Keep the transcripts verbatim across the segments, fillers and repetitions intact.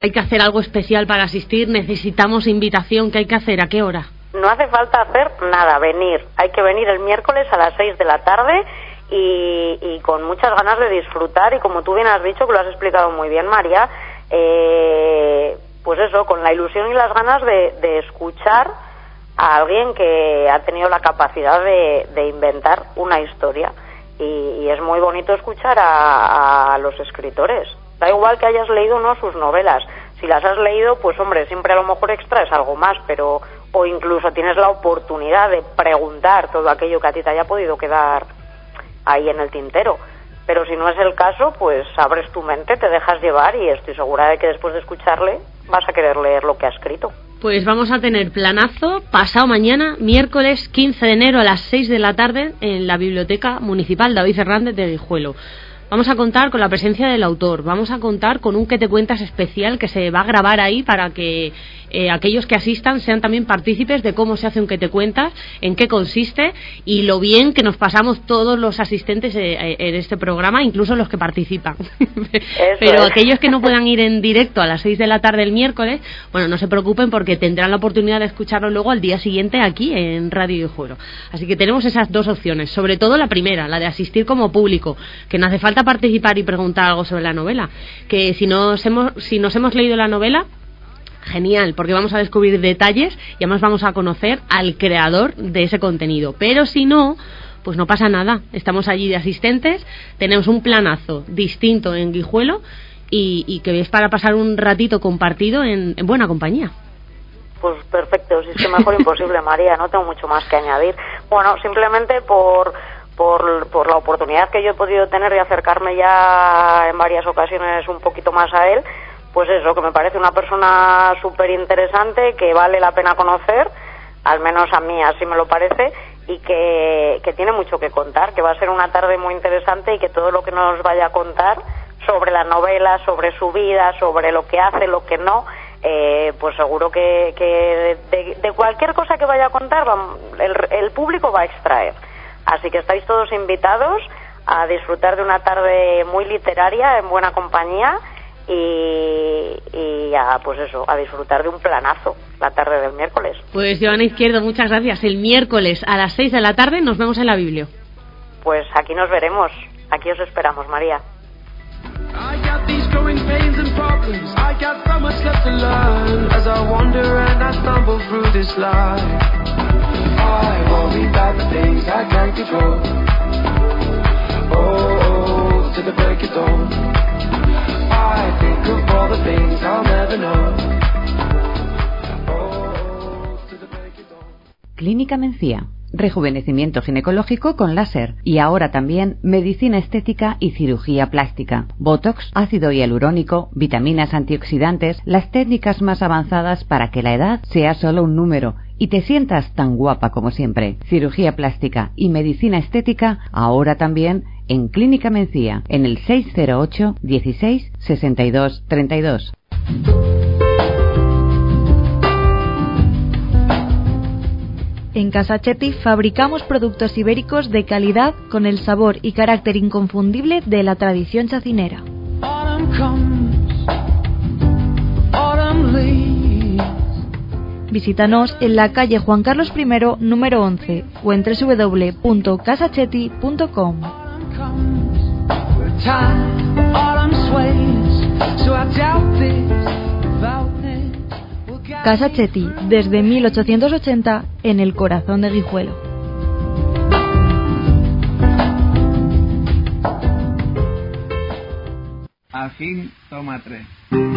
¿Hay que hacer algo especial para asistir? ¿Necesitamos invitación? ¿Qué hay que hacer? ¿A qué hora? No hace falta hacer nada, venir. Hay que venir el miércoles a las seis de la tarde y, y con muchas ganas de disfrutar, y como tú bien has dicho, que lo has explicado muy bien, María, eh, pues eso, con la ilusión y las ganas de, de escuchar a alguien que ha tenido la capacidad de, de inventar una historia. Y, y es muy bonito escuchar a, a los escritores. Da igual que hayas leído o no sus novelas. Si las has leído, pues hombre, siempre a lo mejor extraes algo más, pero o incluso tienes la oportunidad de preguntar todo aquello que a ti te haya podido quedar ahí en el tintero. Pero si no es el caso, pues abres tu mente, te dejas llevar, y estoy segura de que después de escucharle vas a querer leer lo que ha escrito. Pues vamos a tener planazo pasado mañana, miércoles quince de enero a las seis de la tarde, en la Biblioteca Municipal David Fernández de Guijuelo. Vamos a contar con la presencia del autor, vamos a contar con un ¿Qué te cuentas? Especial que se va a grabar ahí para que eh, aquellos que asistan sean también partícipes de cómo se hace un ¿Qué te cuentas?, en qué consiste y lo bien que nos pasamos todos los asistentes eh, en este programa, incluso los que participan. Pero es. aquellos que no puedan ir en directo a las seis de la tarde el miércoles, bueno, no se preocupen porque tendrán la oportunidad de escucharlo luego al día siguiente aquí en Radio Guijuelo. Así que tenemos esas dos opciones, sobre todo la primera, la de asistir como público, que no hace falta participar y preguntar algo sobre la novela, que si nos hemos si nos hemos leído la novela, genial, porque vamos a descubrir detalles y además vamos a conocer al creador de ese contenido. Pero si no, pues no pasa nada, estamos allí de asistentes, tenemos un planazo distinto en Guijuelo y, y que es para pasar un ratito compartido en, en buena compañía. Pues perfecto, si es que mejor imposible, María, no tengo mucho más que añadir. Bueno, simplemente por Por, por la oportunidad que yo he podido tener de acercarme ya en varias ocasiones un poquito más a él, pues eso, que me parece una persona súper interesante, que vale la pena conocer, al menos a mí así me lo parece, y que, que tiene mucho que contar, que va a ser una tarde muy interesante y que todo lo que nos vaya a contar sobre la novela, sobre su vida, sobre lo que hace, lo que no, eh, pues seguro que, que de, de cualquier cosa que vaya a contar el, el público va a extraer. Así que estáis todos invitados a disfrutar de una tarde muy literaria en buena compañía y, y a, pues eso, a disfrutar de un planazo la tarde del miércoles. Pues Joana Izquierdo, muchas gracias. El miércoles a las seis de la tarde nos vemos en la Biblio. Pues aquí nos veremos, aquí os esperamos, María. I got these growing pains and problems. I got so much left to learn as I wander and I stumble through this life. I worry about the things I can't control. Oh, oh, to the break of dawn. I think of all the things I'll never know. Oh, to the break of dawn. Clínica Mencía. Rejuvenecimiento ginecológico con láser y ahora también medicina estética y cirugía plástica. Botox, ácido hialurónico, vitaminas antioxidantes, las técnicas más avanzadas para que la edad sea solo un número y te sientas tan guapa como siempre. Cirugía plástica y medicina estética ahora también en Clínica Mencía, en el seis cero ocho, dieciséis, sesenta y dos, treinta y dos. En Casa Chetti fabricamos productos ibéricos de calidad con el sabor y carácter inconfundible de la tradición chacinera. Visítanos en la calle Juan Carlos primero, número once, o en doble u doble u doble u punto casa chetti punto com. Casa Chetti, desde mil ochocientos ochenta, en el corazón de Guijuelo. Ajín, toma tres.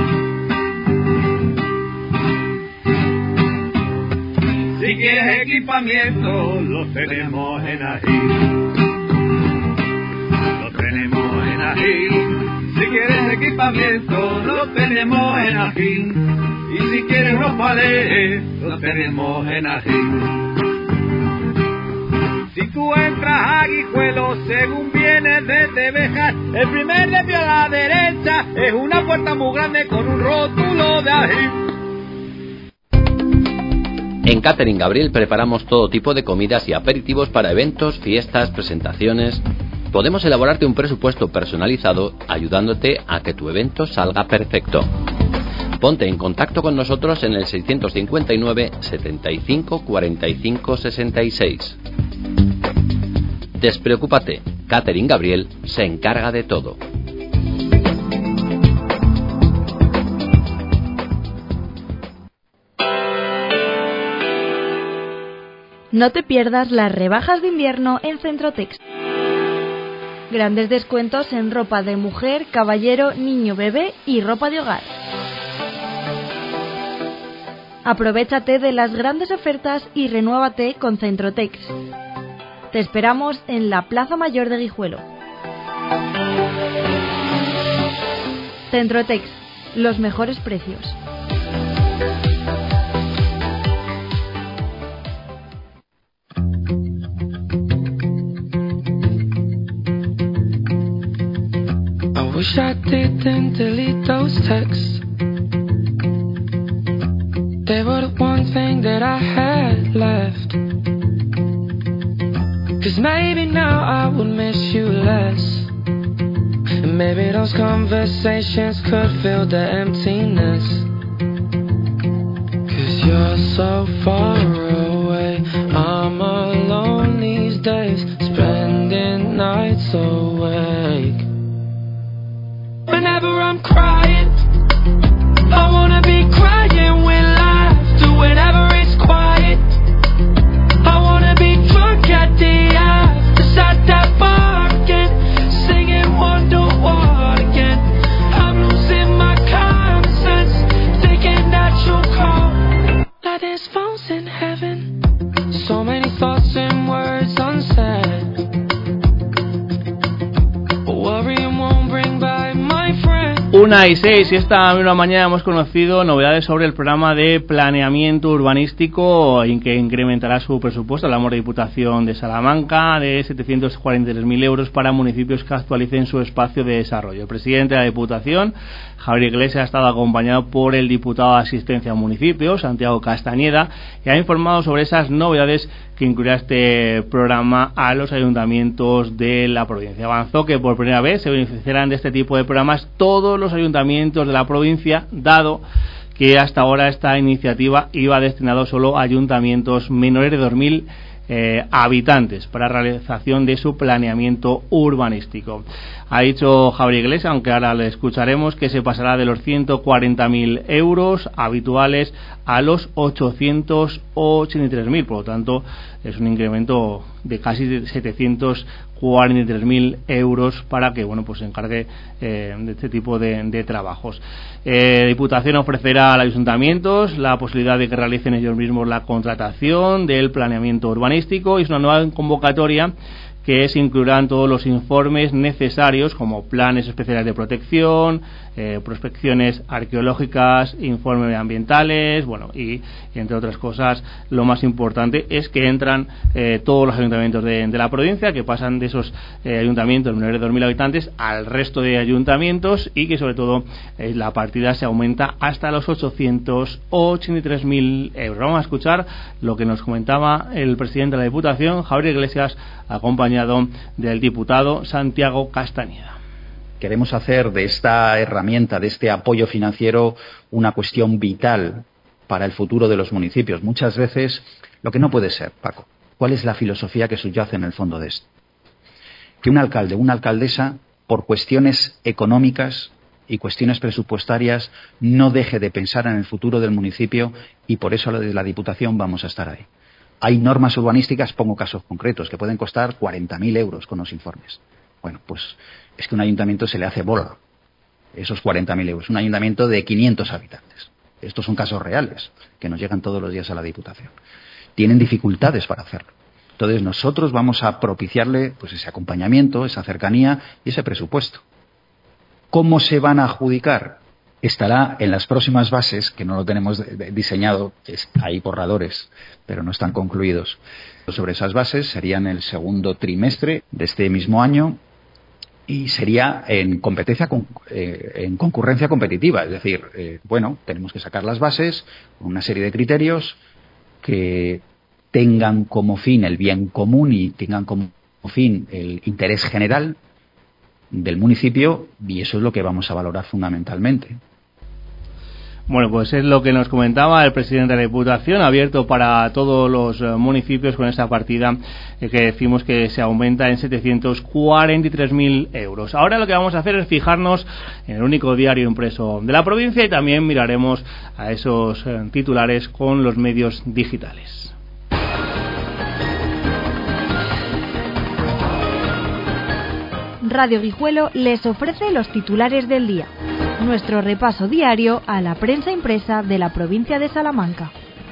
Si quieres equipamiento, lo tenemos en Ajín. Lo tenemos en Ajín. Si quieres equipamiento, lo tenemos en Ajín. Y si quieres unos palés, los tenemos en Ajín. Si tú entras a Guijuelo, según vienes desde Béjar, el primer desvío a la derecha es una puerta muy grande con un rótulo de Ajín. En Catering Gabriel preparamos todo tipo de comidas y aperitivos para eventos, fiestas, presentaciones. Podemos elaborarte un presupuesto personalizado ayudándote a que tu evento salga perfecto. Ponte en contacto con nosotros en el seiscientos cincuenta y nueve, setenta y cinco, cuarenta y cinco, sesenta y seis. Despreocúpate, Catherine Gabriel se encarga de todo. No te pierdas las rebajas de invierno en Centrotex. Grandes descuentos en ropa de mujer, caballero, niño, bebé y ropa de hogar. Aprovéchate de las grandes ofertas y renuévate con Centrotex. Te esperamos en la Plaza Mayor de Guijuelo. Centrotex, los mejores precios. I wish I didn't delete those texts. They were the one thing that I had left. Cause maybe now I would miss you less. And maybe those conversations could fill the emptiness. Cause you're so far away. I'm alone these days, spending nights awake. Whenever I'm crying, I wanna be crying with laughter. Whenever it's quiet, I wanna be drunk at the after. At that bar again, singing Wonderwall again. I'm losing my common sense, thinking that you'll call. Like there's phones in heaven, so many thoughts and words unsaid. Worrying won't bring by my friend. Una y seis, y esta misma mañana hemos conocido novedades sobre el programa de planeamiento urbanístico en que incrementará su presupuesto. Hablamos de Diputación de Salamanca de setecientos cuarenta y tres mil euros para municipios que actualicen su espacio de desarrollo. El presidente de la Diputación, Javier Iglesias, ha estado acompañado por el diputado de Asistencia a Municipios, Santiago Castañeda, y ha informado sobre esas novedades que incluirá este programa a los ayuntamientos de la provincia. Avanzó que por primera vez se beneficiarán de este tipo de programas todos los ayuntamientos de la provincia, dado que hasta ahora esta iniciativa iba destinado solo a ayuntamientos menores de dos mil eh, habitantes para realización de su planeamiento urbanístico. Ha dicho Javier Iglesias, aunque ahora le escucharemos, que se pasará de los ciento cuarenta mil euros habituales a los ochocientos ochenta y tres mil, por lo tanto es un incremento de casi setecientos cuarenta y tres mil euros para que bueno pues se encargue eh, de este tipo de, de trabajos. Eh, Diputación ofrecerá a los ayuntamientos la posibilidad de que realicen ellos mismos la contratación del planeamiento urbanístico, y es una nueva convocatoria que se incluirán todos los informes necesarios como planes especiales de protección, eh, prospecciones arqueológicas, informes ambientales, bueno, y entre otras cosas, lo más importante es que entran eh, todos los ayuntamientos de, de la provincia, que pasan de esos eh, ayuntamientos menores de dos mil habitantes al resto de ayuntamientos, y que sobre todo eh, la partida se aumenta hasta los ochocientos ochenta y tres mil euros. Vamos a escuchar lo que nos comentaba el presidente de la Diputación, Javier Iglesias, acompañado del diputado Santiago Castañeda. Queremos hacer de esta herramienta, de este apoyo financiero, una cuestión vital para el futuro de los municipios. Muchas veces, lo que no puede ser, Paco, ¿cuál es la filosofía que subyace en el fondo de esto? Que un alcalde, una alcaldesa, por cuestiones económicas y cuestiones presupuestarias, no deje de pensar en el futuro del municipio, y por eso desde la Diputación vamos a estar ahí. Hay normas urbanísticas, pongo casos concretos, que pueden costar cuarenta mil euros con los informes. Bueno, pues es que un ayuntamiento se le hace bola esos cuarenta mil euros. Un ayuntamiento de quinientos habitantes. Estos son casos reales, que nos llegan todos los días a la Diputación. Tienen dificultades para hacerlo. Entonces nosotros vamos a propiciarle pues ese acompañamiento, esa cercanía y ese presupuesto. ¿Cómo se van a adjudicar? Estará en las próximas bases, que no lo tenemos diseñado, hay borradores, pero no están concluidos. Sobre esas bases serían el segundo trimestre de este mismo año, y sería en competencia eh, en concurrencia competitiva, es decir, eh, bueno, tenemos que sacar las bases con una serie de criterios que tengan como fin el bien común y tengan como fin el interés general del municipio, y eso es lo que vamos a valorar fundamentalmente. Bueno, pues es lo que nos comentaba el presidente de la Diputación, abierto para todos los municipios con esa partida eh, que decimos que se aumenta en setecientos cuarenta y tres mil euros. Ahora lo que vamos a hacer es fijarnos en el único diario impreso de la provincia y también miraremos a esos eh, titulares con los medios digitales. Radio Guijuelo les ofrece los titulares del día. Nuestro repaso diario a la prensa impresa de la provincia de Salamanca.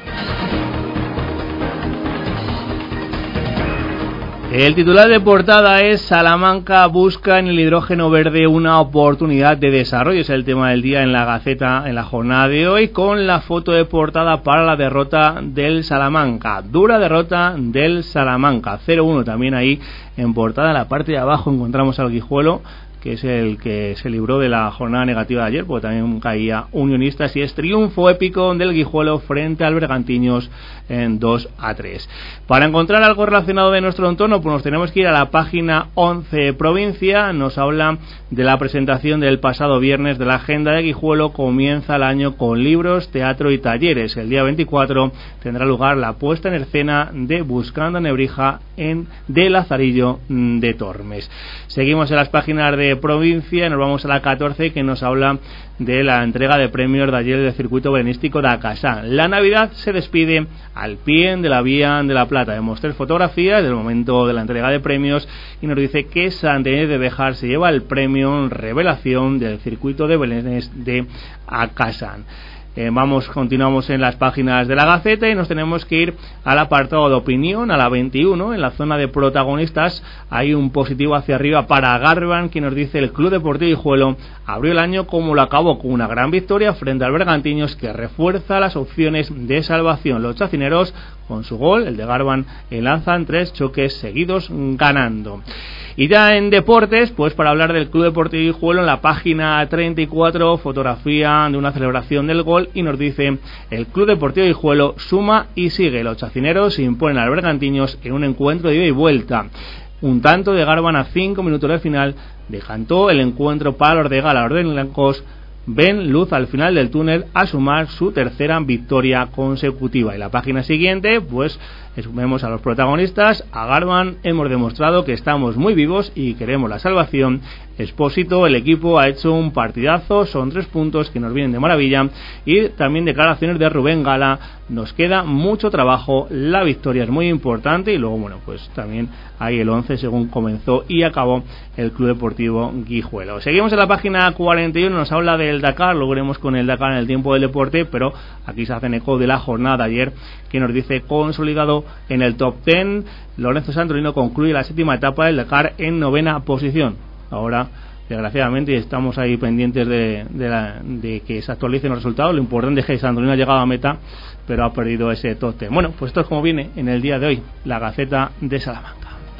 El titular de portada es: Salamanca busca en el hidrógeno verde una oportunidad de desarrollo. Es el tema del día en la Gaceta en la jornada de hoy, con la foto de portada para la derrota del Salamanca. Dura derrota del Salamanca. cero uno también ahí en portada. En la parte de abajo encontramos al Guijuelo, que es el que se libró de la jornada negativa de ayer, porque también caía Unionistas, y es triunfo épico del Guijuelo frente al Bergantiños en dos a tres. Para encontrar algo relacionado de nuestro entorno, pues nos tenemos que ir a la página once Provincia. Nos habla de la presentación del pasado viernes de la agenda de Guijuelo. Comienza el año con libros, teatro y talleres. El día veinticuatro tendrá lugar la puesta en escena de Buscando a Nebrija en de Lazarillo de Tormes. Seguimos en las páginas de Provincia, nos vamos a la catorce, que nos habla de la entrega de premios de ayer del circuito belenístico de Acasán. La Navidad se despide al pie de la Vía de la Plata. Vemos tres fotografías del momento de la entrega de premios y nos dice que Santa Inés de Béjar se lleva el premio Revelación del circuito de Belenes de Acasán. Eh, vamos, continuamos en las páginas de la Gaceta y nos tenemos que ir al apartado de opinión, a la veintiuno. En la zona de protagonistas hay un positivo hacia arriba para Garban, que nos dice: el Club Deportivo Guijuelo abrió el año como lo acabó, con una gran victoria frente al Bergantiños, que refuerza las opciones de salvación. Los chacineros, con su gol, el de Garban, enlazan tres choques seguidos ganando. Y ya en deportes, pues para hablar del Club Deportivo Guijuelo, en la página treinta y cuatro, fotografía de una celebración del gol y nos dice: el Club Deportivo Guijuelo suma y sigue. Los chacineros se imponen al Bergantiños en un encuentro de ida y vuelta. Un tanto de Garban a cinco minutos del final decantó el encuentro para los de Gala. Los de blancos ven luz al final del túnel a sumar su tercera victoria consecutiva. En la página siguiente, pues vemos a los protagonistas. A Garban: hemos demostrado que estamos muy vivos y queremos la salvación. Expósito: el equipo ha hecho un partidazo, son tres puntos que nos vienen de maravilla. Y también declaraciones de Rubén Gala: nos queda mucho trabajo, la victoria es muy importante. Y luego, bueno, pues también hay el once según comenzó y acabó el Club Deportivo Guijuelo. Seguimos en la página cuarenta y uno, nos habla del Dakar. Lo veremos con el Dakar en el tiempo del deporte, pero aquí se hacen eco de la jornada de ayer, que nos dice: consolidado en el top diez, Lorenzo Santolino concluye la séptima etapa del Dakar en novena posición. Ahora, desgraciadamente, estamos ahí pendientes de, de, la, de que se actualicen los resultados. Lo importante es que Santolino ha llegado a meta, pero ha perdido ese top diez. Bueno, pues esto es como viene en el día de hoy la Gaceta de Salamanca.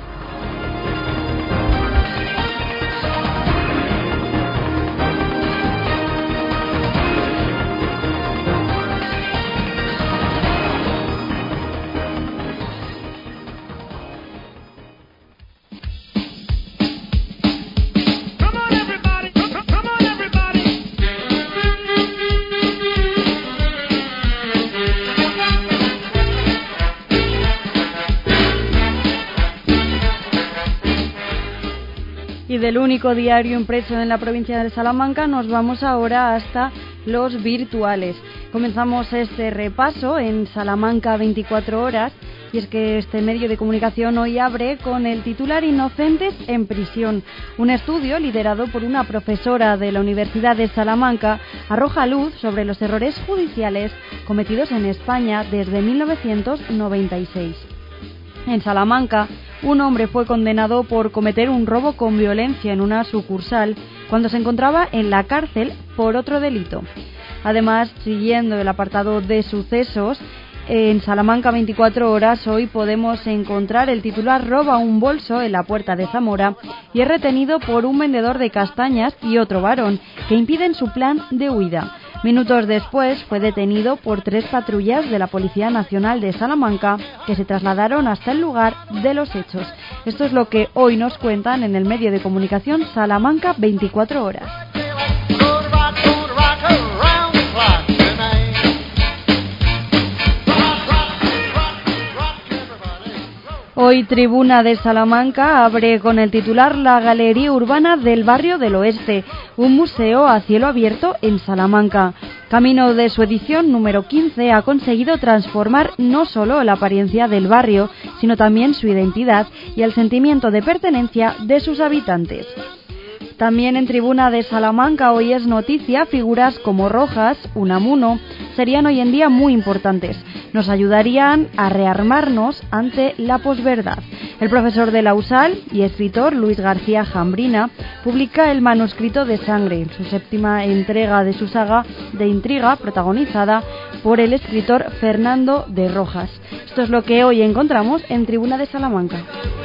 Y del único diario impreso en la provincia de Salamanca nos vamos ahora hasta los virtuales. Comenzamos este repaso en Salamanca veinticuatro horas, y es que este medio de comunicación hoy abre con el titular: Inocentes en prisión. Un estudio liderado por una profesora de la Universidad de Salamanca arroja luz sobre los errores judiciales cometidos en España desde mil novecientos noventa y seis. En Salamanca, un hombre fue condenado por cometer un robo con violencia en una sucursal cuando se encontraba en la cárcel por otro delito. Además, siguiendo el apartado de sucesos, en Salamanca veinticuatro horas hoy podemos encontrar el titular: roba un bolso en la puerta de Zamora y es retenido por un vendedor de castañas y otro varón que impiden su plan de huida. Minutos después fue detenido por tres patrullas de la Policía Nacional de Salamanca, que se trasladaron hasta el lugar de los hechos. Esto es lo que hoy nos cuentan en el medio de comunicación Salamanca veinticuatro horas. Hoy Tribuna de Salamanca abre con el titular La Galería Urbana del Barrio del Oeste, un museo a cielo abierto en Salamanca. Camino de su edición número quince ha conseguido transformar no solo la apariencia del barrio, sino también su identidad y el sentimiento de pertenencia de sus habitantes. También en Tribuna de Salamanca hoy es noticia figuras como Rojas, Unamuno, serían hoy en día muy importantes. Nos ayudarían a rearmarnos ante la posverdad. El profesor de la U S A L y escritor Luis García Jambrina publica el manuscrito de Sangre, su séptima entrega de su saga de intriga protagonizada por el escritor Fernando de Rojas. Esto es lo que hoy encontramos en Tribuna de Salamanca.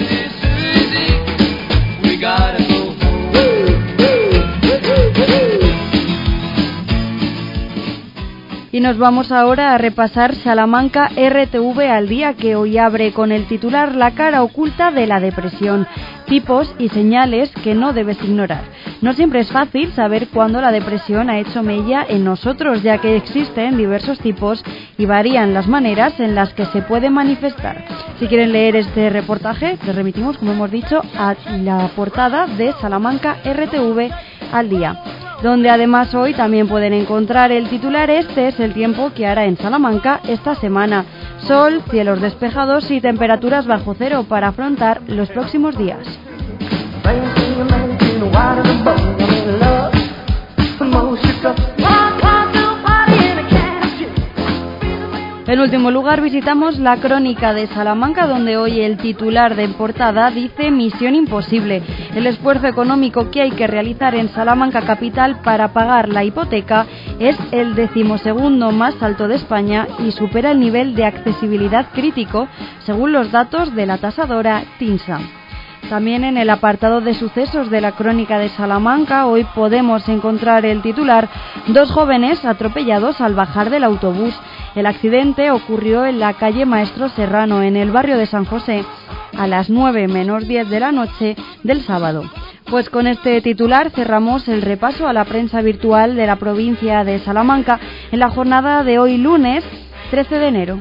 Y nos vamos ahora a repasar Salamanca R T V al día, que hoy abre con el titular La cara oculta de la depresión, tipos y señales que no debes ignorar. No siempre es fácil saber cuándo la depresión ha hecho mella en nosotros, ya que existen diversos tipos y varían las maneras en las que se puede manifestar. Si quieren leer este reportaje, les remitimos, como hemos dicho, a la portada de Salamanca R T V al día, donde además hoy también pueden encontrar el titular Este es el tiempo que hará en Salamanca esta semana. Sol, cielos despejados y temperaturas bajo cero para afrontar los próximos días. En último lugar visitamos la Crónica de Salamanca, donde hoy el titular de portada dice Misión imposible. El esfuerzo económico que hay que realizar en Salamanca capital para pagar la hipoteca es el decimosegundo más alto de España y supera el nivel de accesibilidad crítico, según los datos de la tasadora TINSA. También en el apartado de sucesos de la Crónica de Salamanca hoy podemos encontrar el titular Dos jóvenes atropellados al bajar del autobús. El accidente ocurrió en la calle Maestro Serrano, en el barrio de San José, a las nueve menos diez de la noche del sábado. Pues con este titular cerramos el repaso a la prensa virtual de la provincia de Salamanca en la jornada de hoy lunes trece de enero.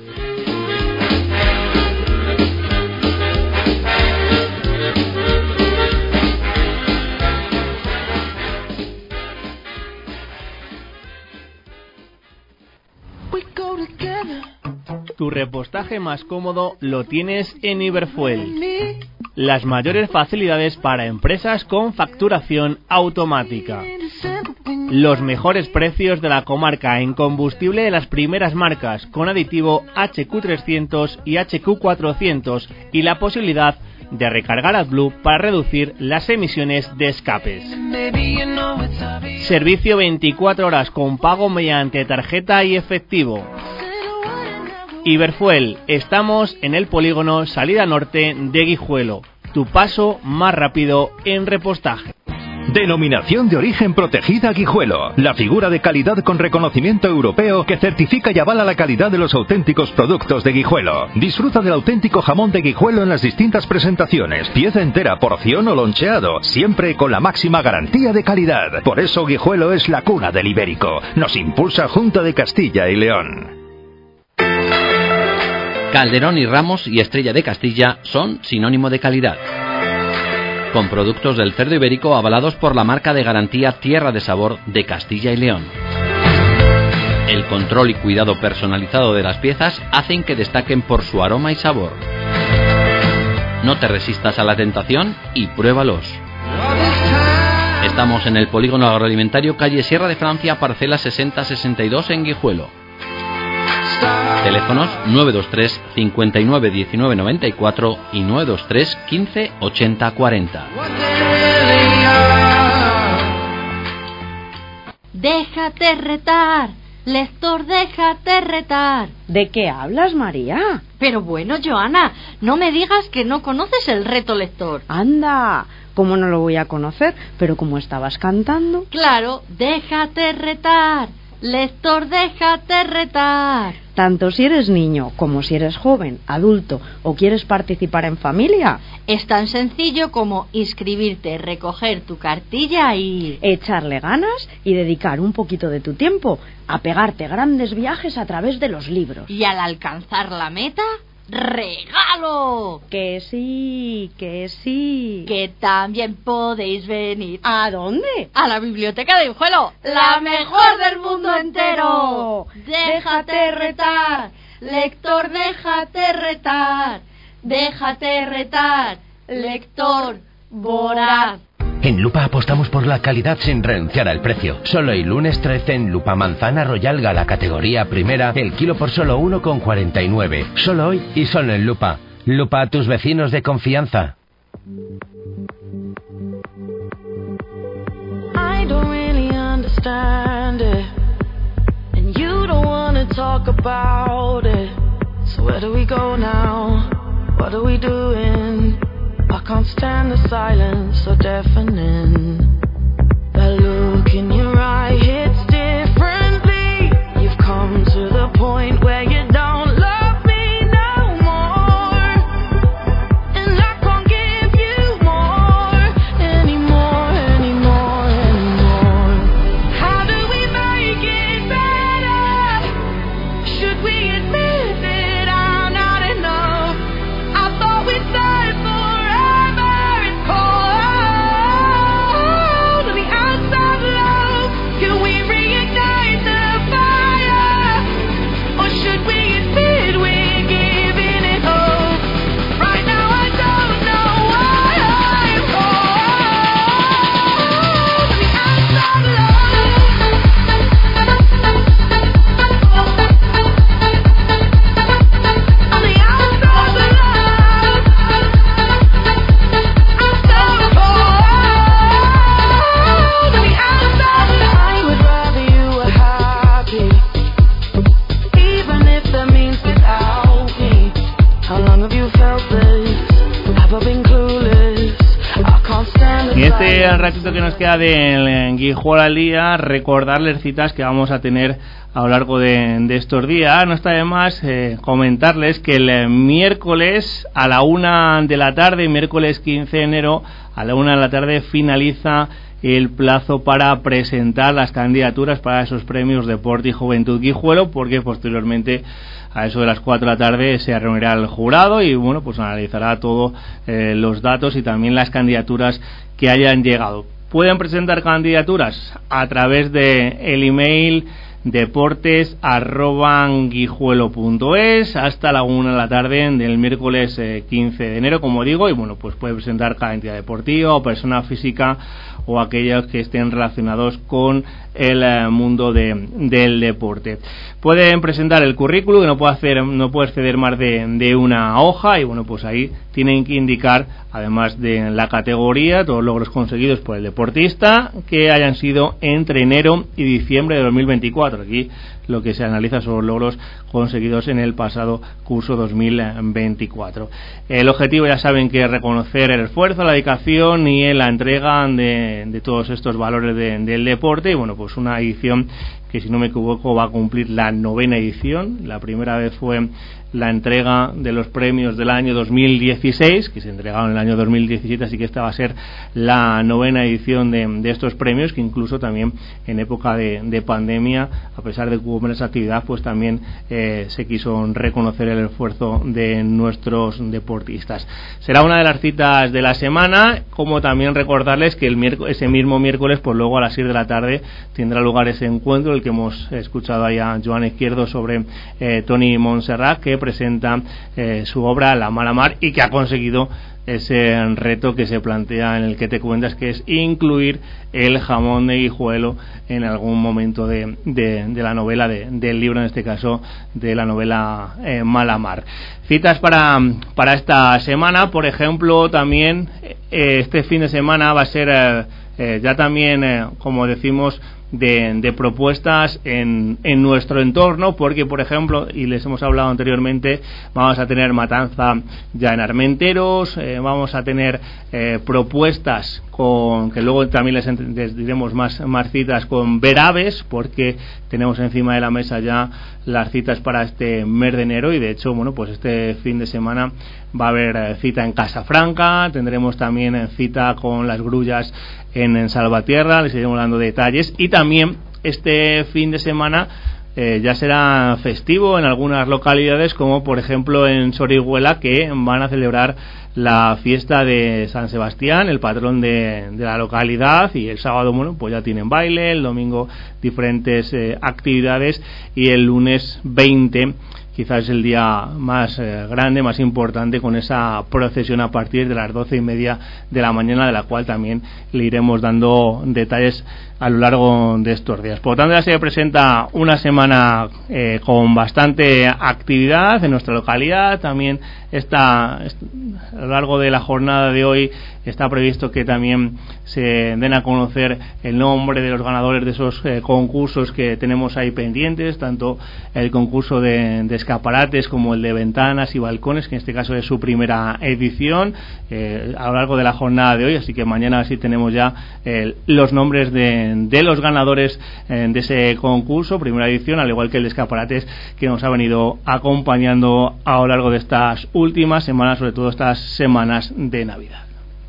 Tu repostaje más cómodo lo tienes en Iberfuel. Las mayores facilidades para empresas con facturación automática. Los mejores precios de la comarca en combustible de las primeras marcas, con aditivo H Q trescientos y H Q cuatrocientos y la posibilidad de recargar AdBlue para reducir las emisiones de escapes. Servicio veinticuatro horas con pago mediante tarjeta y efectivo. Iberfuel, estamos en el polígono Salida Norte de Guijuelo. Tu paso más rápido en repostaje. Denominación de origen protegida Guijuelo, la figura de calidad con reconocimiento europeo que certifica y avala la calidad de los auténticos productos de Guijuelo. Disfruta del auténtico jamón de Guijuelo en las distintas presentaciones, pieza entera, porción o loncheado, siempre con la máxima garantía de calidad. Por eso Guijuelo es la cuna del ibérico. Nos impulsa Junta de Castilla y León. Calderón y Ramos y Estrella de Castilla son sinónimo de calidad. Con productos del cerdo ibérico avalados por la marca de garantía Tierra de Sabor de Castilla y León. El control y cuidado personalizado de las piezas hacen que destaquen por su aroma y sabor. No te resistas a la tentación y pruébalos. Estamos en el polígono agroalimentario calle Sierra de Francia, parcela sesenta sesenta y dos en Guijuelo. Teléfonos nueve dos tres cincuenta y nueve diecinueve noventa y cuatro y nueve dos tres quince ochenta cuarenta. Déjate retar, lector, déjate retar. ¿De qué hablas, María? Pero bueno, Joana, no me digas que no conoces el reto lector. Anda, ¿cómo no lo voy a conocer? Pero como estabas cantando. Claro, déjate retar. Lector, déjate retar. Tanto si eres niño como si eres joven, adulto o quieres participar en familia. Es tan sencillo como inscribirte, recoger tu cartilla y... echarle ganas y dedicar un poquito de tu tiempo a pegarte grandes viajes a través de los libros. Y al alcanzar la meta, regalo. Que sí, que sí. Que también podéis venir. ¿A dónde? A la biblioteca de Guijuelo, la mejor del mundo entero. Déjate retar, lector, déjate retar. Déjate retar, lector voraz. En Lupa apostamos por la calidad sin renunciar al precio. Solo el lunes trece en Lupa Manzana Royal Gala categoría primera, el kilo por solo uno con cuarenta y nueve. Solo hoy y solo en Lupa. Lupa a tus vecinos de confianza. I don't really understand it, and you don't wanna talk about it. So where do we go now? What are we doing? I can't stand the silence so deafening. That look in your eye hits differently. You've come to the point where you don't love me no more, and I can't give you more, anymore, anymore, anymore. How do we make it better? Should we admit that I'm not enough? I thought we said Y este ratito que nos queda del Guijuelo al día, recordarles citas que vamos a tener a lo largo de, de estos días. No está de más eh, comentarles que el miércoles a la una de la tarde, miércoles quince de enero, a la una de la tarde finaliza el plazo para presentar las candidaturas para esos premios Deporte y Juventud Guijuelo, porque posteriormente a eso de las cuatro de la tarde se reunirá el jurado y bueno, pues analizará todos eh, los datos y también las candidaturas que hayan llegado. Pueden presentar candidaturas a través de el email deportes arroba guijuelo punto es hasta la una de la tarde del miércoles eh, quince de enero, como digo, y bueno, pues puede presentar cada entidad deportiva o persona física o aquellos que estén relacionados con el eh, mundo de, del deporte. Pueden presentar el currículum, que no puede hacer, no puede exceder más de, de una hoja, y bueno, pues ahí tienen que indicar, además de la categoría, todos los logros conseguidos por el deportista que hayan sido entre enero y diciembre de dos mil veinticuatro. Aquí lo que se analiza son los logros conseguidos en el pasado curso dos mil veinticuatro. El objetivo, ya saben, que es reconocer el esfuerzo, la dedicación y la entrega de, de todos estos valores de, del deporte, y bueno, pues una edición que, si no me equivoco, va a cumplir la novena edición. La primera vez fue la entrega de los premios del año dos mil dieciséis, que se entregaron en el año dos mil diecisiete, así que esta va a ser la novena edición de, de estos premios, que incluso también en época de, de pandemia, a pesar de que hubo menos actividad, pues también eh, se quiso reconocer el esfuerzo de nuestros deportistas. Será una de las citas de la semana, como también recordarles que el miércoles, ese mismo miércoles, pues luego a las seis de la tarde tendrá lugar ese encuentro, el que hemos escuchado ahí a Joan Izquierdo sobre eh, Toni Montserrat, que presenta eh, su obra La Mala Mar, y que ha conseguido ese reto que se plantea en el que te cuentas, que es incluir el jamón de Guijuelo en algún momento de, de, de la novela, de, del libro, en este caso de la novela eh, Mala Mar. Citas para, para esta semana, por ejemplo, también eh, este fin de semana va a ser eh, eh, ya también, eh, como decimos, De, de propuestas en, en nuestro entorno, porque, por ejemplo, y les hemos hablado anteriormente, vamos a tener matanza ya en Armenteros, eh, vamos a tener eh, propuestas con, que luego también les, les diremos más, más citas con ver aves, porque tenemos encima de la mesa ya las citas para este mes de enero, y de hecho, bueno, pues este fin de semana va a haber cita en Casafranca, tendremos también cita con las grullas en, en Salvatierra, les iremos dando detalles, y también este fin de semana eh, ya será festivo en algunas localidades, como por ejemplo en Sorihuela, que van a celebrar la fiesta de San Sebastián, el patrón de, de la localidad, y el sábado, bueno, pues ya tienen baile, el domingo diferentes eh, actividades, y el lunes veinte quizás es el día más eh, grande, más importante, con esa procesión a partir de las doce y media de la mañana, de la cual también le iremos dando detalles a lo largo de estos días. Por lo tanto, ya se presenta una semana eh, con bastante actividad en nuestra localidad. También está, a lo largo de la jornada de hoy, está previsto que también se den a conocer el nombre de los ganadores de esos eh, concursos que tenemos ahí pendientes, tanto el concurso de, de escaparates como el de ventanas y balcones, que en este caso es su primera edición, eh, a lo largo de la jornada de hoy. Así que mañana sí tenemos ya eh, los nombres de de los ganadores eh, de ese concurso, primera edición, al igual que el de escaparates, que nos ha venido acompañando a lo largo de estas últimas semanas, sobre todo estas semanas de Navidad.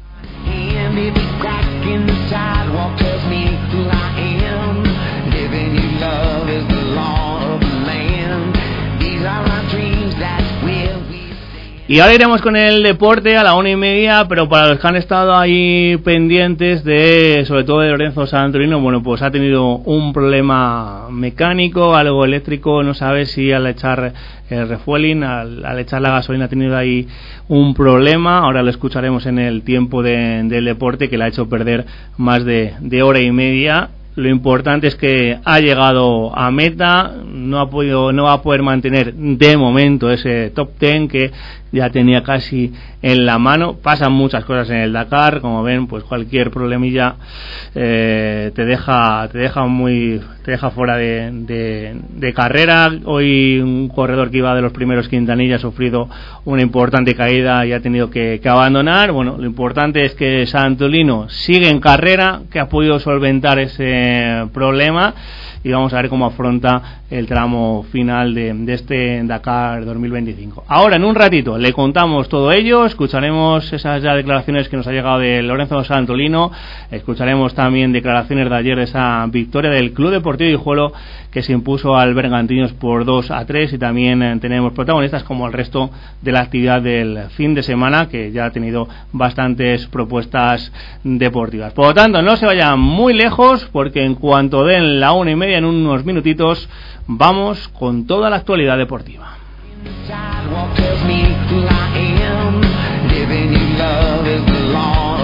Y ahora iremos con el deporte a la una y media, pero para los que han estado ahí pendientes de, sobre todo de Lorenzo Santolino, bueno, pues ha tenido un problema mecánico, algo eléctrico, no sabe si al echar el refueling, al, al echar la gasolina ha tenido ahí un problema. Ahora lo escucharemos en el tiempo de, del deporte, que le ha hecho perder más de, de hora y media. Lo importante es que ha llegado a meta, no ha podido, no va a poder mantener de momento ese top ten que ya tenía casi en la mano. Pasan muchas cosas en el Dakar, como ven, pues cualquier problemilla eh, te deja, te deja muy, te deja fuera de, de, de carrera. Hoy un corredor que iba de los primeros, Quintanilla, ha sufrido una importante caída y ha tenido que, que abandonar. Bueno, lo importante es que Santolino sigue en carrera, que ha podido solventar ese problema, y vamos a ver cómo afronta el tramo final de, de este Dakar dos mil veinticinco. Ahora, en un ratito, le contamos todo ello, escucharemos esas ya declaraciones que nos ha llegado de Lorenzo Santolino, escucharemos también declaraciones de ayer de esa victoria del Club Deportivo Guijuelo, que se impuso al Bergantiños por dos a tres, y también eh, tenemos protagonistas como el resto de la actividad del fin de semana, que ya ha tenido bastantes propuestas deportivas. Por lo tanto, no se vayan muy lejos, porque en cuanto den la una y media, en unos minutitos, vamos con toda la actualidad deportiva. Inside,